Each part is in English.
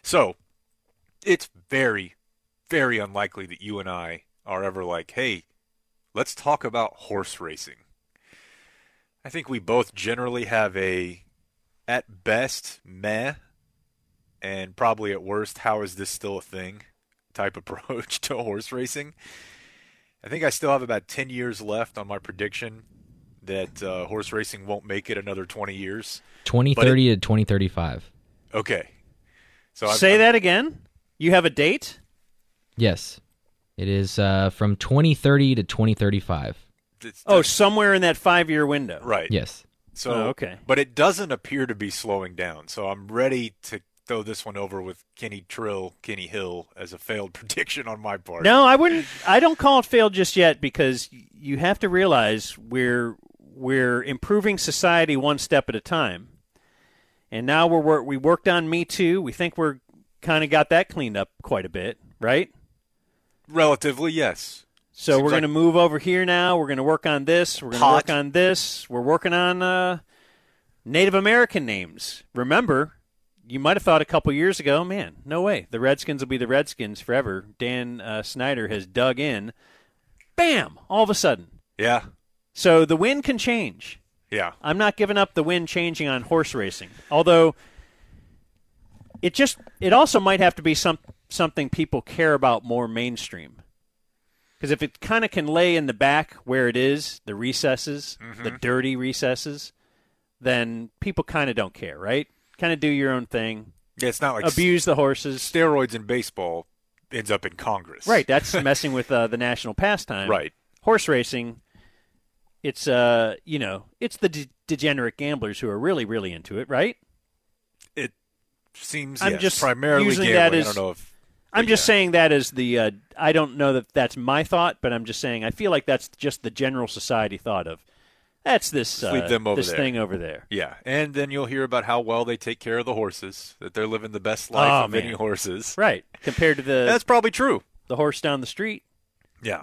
So it's very, very unlikely that you and I are ever like, hey, let's talk about horse racing. I think we both generally have a, at best, meh, and probably at worst, how is this still a thing type approach to horse racing. I think I still have about 10 years left on my prediction that horse racing won't make it another 20 years. 2030 to 2035. Okay. So Say that again? You have a date? Yes. It is from 2030 to 2035. Somewhere in that 5-year window. Right. Yes. So, okay. But it doesn't appear to be slowing down. So I'm ready to throw this one over with Kenny Hill as a failed prediction on my part. No, I wouldn't. I don't call it failed just yet because you have to realize we're improving society one step at a time. And now we worked on Me Too. We think we're kind of got that cleaned up quite a bit, right? Relatively, yes. So Seems we're going to move over here now. We're going to work on this. We're going to work on this. We're working on Native American names. Remember, you might have thought a couple years ago, man, no way. The Redskins will be the Redskins forever. Dan Snyder has dug in. Bam! All of a sudden. Yeah. So the wind can change. Yeah. I'm not giving up the wind changing on horse racing. Although it also might have to be something people care about more mainstream. Because if it kind of can lay in the back where it is, the recesses, the dirty recesses, then people kind of don't care, right? Kind of do your own thing. Yeah, it's not like abuse the horses. Steroids in baseball ends up in Congress. Right, that's messing with the national pastime. Right. Horse racing, it's it's the degenerate gamblers who are really, really into it, right? It seems just primarily using gambling. that I don't know if I'm just saying that as the I don't know that that's my thought, but I'm just saying I feel like that's just the general society thought of. That's this thing over there. Yeah, and then you'll hear about how well they take care of the horses, that they're living the best life of any horses. Right, compared to that's probably true. The horse down the street. Yeah.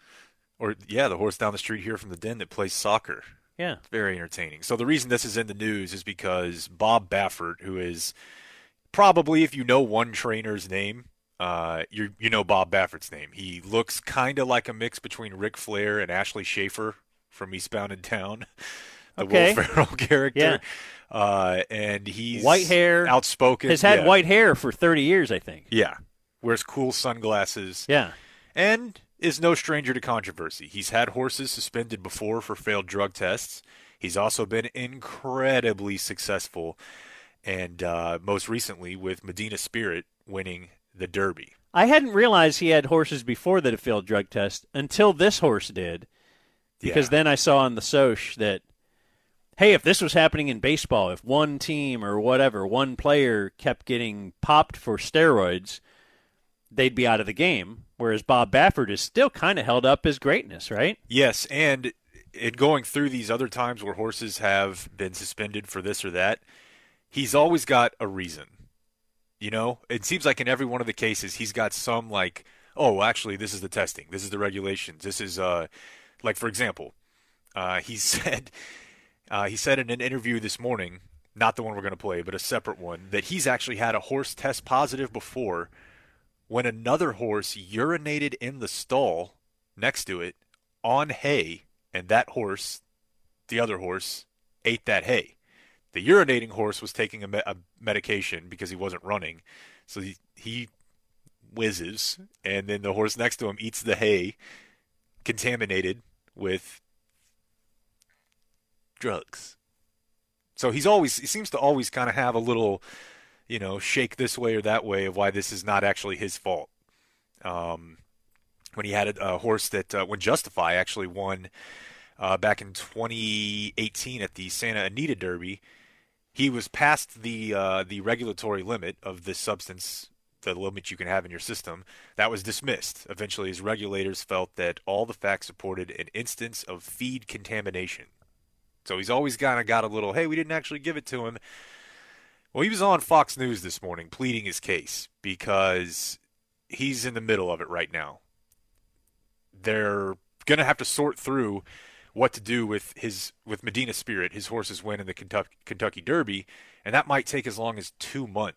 Or, the horse down the street here from the den that plays soccer. Yeah. It's very entertaining. So the reason this is in the news is because Bob Baffert, who is probably, if you know one trainer's name, you know Bob Baffert's name. He looks kind of like a mix between Ric Flair and Ashley Schaefer from Eastbound and Down, the Will Ferrell character. Yeah. And he's white hair, outspoken. Has had white hair for 30 years, I think. Yeah. Wears cool sunglasses. Yeah. And is no stranger to controversy. He's had horses suspended before for failed drug tests. He's also been incredibly successful, and most recently with Medina Spirit winning the Derby. I hadn't realized he had horses before that had failed drug tests until this horse did, because then I saw on the Soch that, hey, if this was happening in baseball, if one team or whatever, one player kept getting popped for steroids, they'd be out of the game. Whereas Bob Baffert is still kind of held up as greatness, right? Yes, and in going through these other times where horses have been suspended for this or that, he's always got a reason. You know, it seems like in every one of the cases, he's got some like, oh, actually, this is the testing. This is the regulations. This is, like, for example, he said in an interview this morning, not the one we're going to play, but a separate one, that he's actually had a horse test positive before when another horse urinated in the stall next to it on hay, and that horse, the other horse, ate that hay. The urinating horse was taking a medication because he wasn't running, so he whizzes, and then the horse next to him eats the hay, contaminated with drugs. So he seems to always kind of have a little, shake this way or that way of why this is not actually his fault. When he had a horse that, when Justify actually won back in 2018 at the Santa Anita Derby, he was past the regulatory limit of this substance, the limit you can have in your system. That was dismissed. Eventually, his regulators felt that all the facts supported an instance of feed contamination. So he's always kind of got a little, hey, we didn't actually give it to him. Well, he was on Fox News this morning pleading his case because he's in the middle of it right now. They're going to have to sort through what to do with Medina Spirit, his horse's win in the Kentucky Derby, and that might take as long as 2 months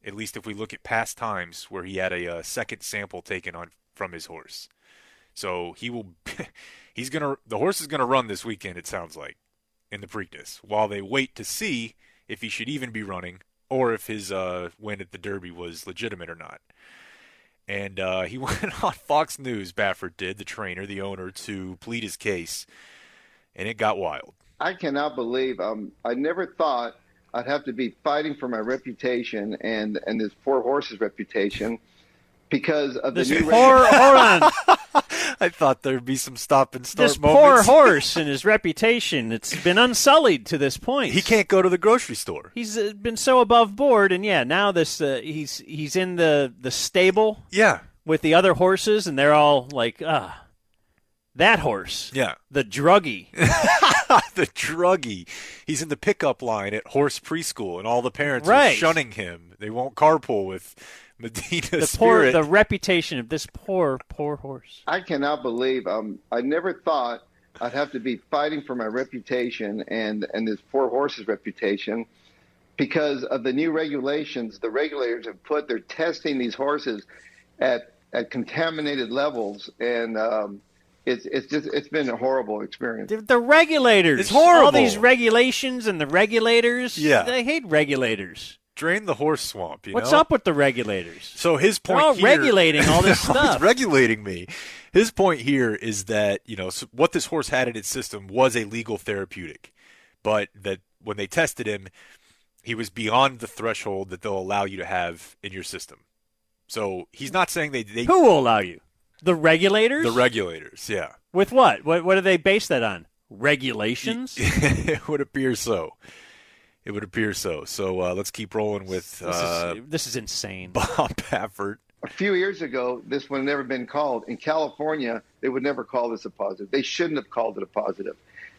At least if we look at past times where he had a second sample taken from his horse. So he will, the horse is gonna run this weekend. It sounds like in the Preakness, while they wait to see if he should even be running or if his win at the Derby was legitimate or not. And he went on Fox News, Baffert did, the trainer, the owner, to plead his case, and it got wild. I cannot believe I never thought I'd have to be fighting for my reputation and this poor horse's reputation because of this the new hold on. I thought there'd be some stop and start This moments. poor horse and his reputation, it's been unsullied to this point. He can't go to the grocery store. He's been so above board, and now this he's in the stable Yeah. with the other horses, and they're all like, that horse. Yeah. The druggie. The druggie. He's in the pickup line at Horse Preschool, and all the parents are Right. shunning him. They won't carpool with Medina The Spirit. the reputation of this poor horse. I cannot believe I never thought I'd have to be fighting for my reputation and this poor horse's reputation because of the new regulations. The regulators have they're testing these horses at contaminated levels, and it's been a horrible experience. The regulators. It's horrible. All these regulations and the regulators. Yeah. They hate regulators. Drain the horse swamp, What's know? up with the regulators? So his point They're all here, regulating all this He's stuff. regulating me. His point here is that, so what this horse had in its system was a legal therapeutic, but that when they tested him, he was beyond the threshold that they'll allow you to have in your system. So he's not saying they Who will allow you? The regulators? the regulators, yeah. With what? What do they base that on? Regulations? It would appear so. It would appear so. So let's keep rolling with This is insane. Bob Baffert. A few years ago, this would have never been called. In California, they would never call this a positive. They shouldn't have called it a positive.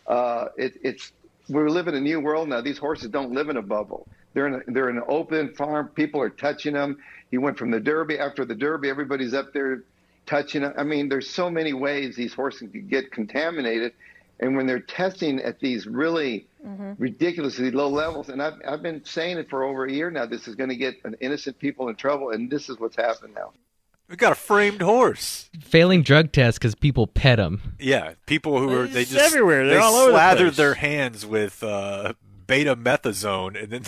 We live in a new world now. These horses don't live in a bubble. They're in an open farm. People are touching them. He went from the Derby. After the Derby, everybody's up there touching them. I mean, there's so many ways these horses could get contaminated. And when they're testing at these really ridiculously low levels, and I've been saying it for over a year now, this is going to get innocent people in trouble, and this is what's happened now. We got a framed horse. Failing drug tests because people pet him. Yeah, people who are It's everywhere. They're they all over the slathered place. their hands with betamethasone, and then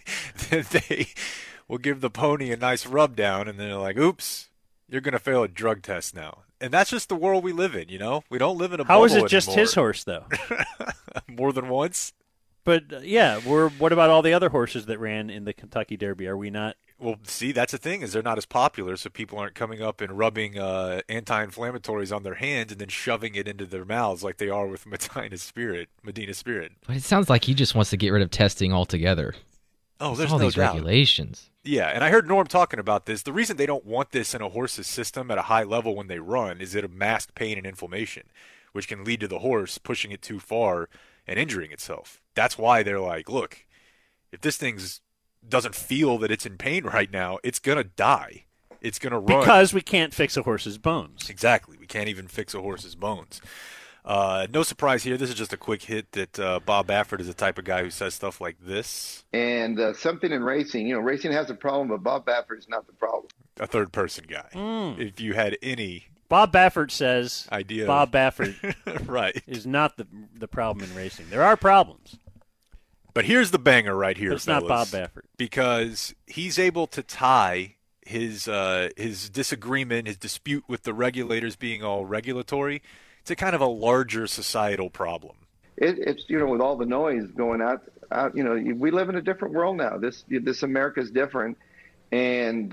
they will give the pony a nice rub down, and then they're like, "Oops, you're going to fail a drug test now." And that's just the world we live in, We don't live in a bubble How is it just anymore. his horse, though? More than once? But, what about all the other horses that ran in the Kentucky Derby? Are we not? Well, see, that's the thing, is they're not as popular, so people aren't coming up and rubbing anti-inflammatories on their hands and then shoving it into their mouths like they are with Medina Spirit. But it sounds like he just wants to get rid of testing altogether. Oh, there's all no these doubt. regulations. Yeah, and I heard Norm talking about this. The reason they don't want this in a horse's system at a high level when they run is it masks pain and inflammation, which can lead to the horse pushing it too far and injuring itself. That's why they're like, look, if this thing doesn't feel that it's in pain right now, it's going to die. It's going to run. Because we can't fix a horse's bones. Exactly. We can't even fix a horse's bones. No surprise here. This is just a quick hit that Bob Baffert is the type of guy who says stuff like this. And something in racing, racing has a problem, but Bob Baffert is not the problem. A third-person guy. If you had any Bob Baffert says idea. Bob Baffert right. is not the problem in racing. There are problems. But here's the banger right here, But it's not fellas, Bob Baffert. because he's able to tie his disagreement, his dispute with the regulators being all regulatory, to kind of a larger societal problem. It's with all the noise going out, we live in a different world now. This America is different, and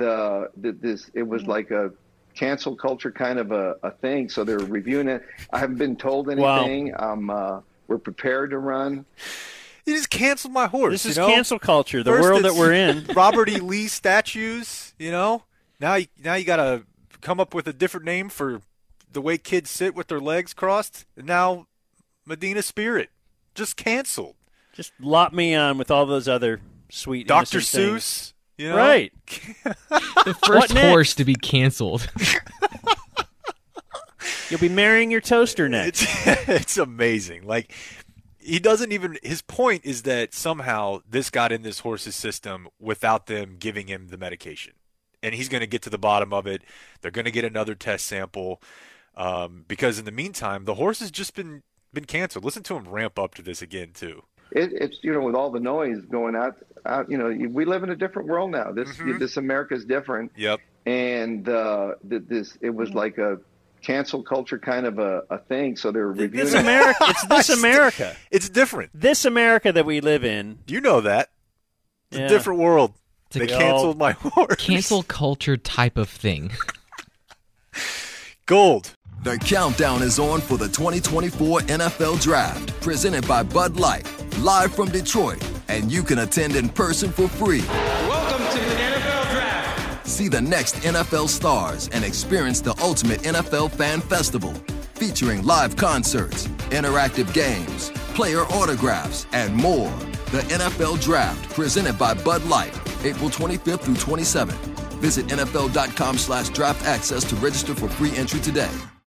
it was like a cancel culture kind of a thing. So they're reviewing it. I haven't been told anything. We're prepared to run. You just canceled my horse. This is cancel culture, the First world that it's we're in. Robert E. Lee statues, Now you got to come up with a different name for the way kids sit with their legs crossed. And now Medina Spirit just canceled. Just lot me on with all those other sweet Dr. innocent Seuss, things. Right. The first next? horse to be canceled. You'll be marrying your toaster next. It's amazing. Like, he doesn't even. His point is that somehow this got in this horse's system without them giving him the medication, and he's going to get to the bottom of it. They're going to get another test sample because in the meantime, the horse has just been canceled. Listen to him ramp up to this again too. It's with all the noise going out, we live in a different world now. This America is different. Yep. And it was like a cancel culture kind of a thing. So they're reviewing this America. It's this America. It's different. This America that we live in. You know that. It's a different world. They canceled my horse. Cancel culture type of thing. Gold. The countdown is on for the 2024 NFL Draft, presented by Bud Light, live from Detroit, and you can attend in person for free. Welcome to the NFL Draft. See the next NFL stars and experience the ultimate NFL fan festival, featuring live concerts, interactive games, player autographs, and more. The NFL Draft, presented by Bud Light, April 25th through 27th. Visit NFL.com/draft access to register for free entry today.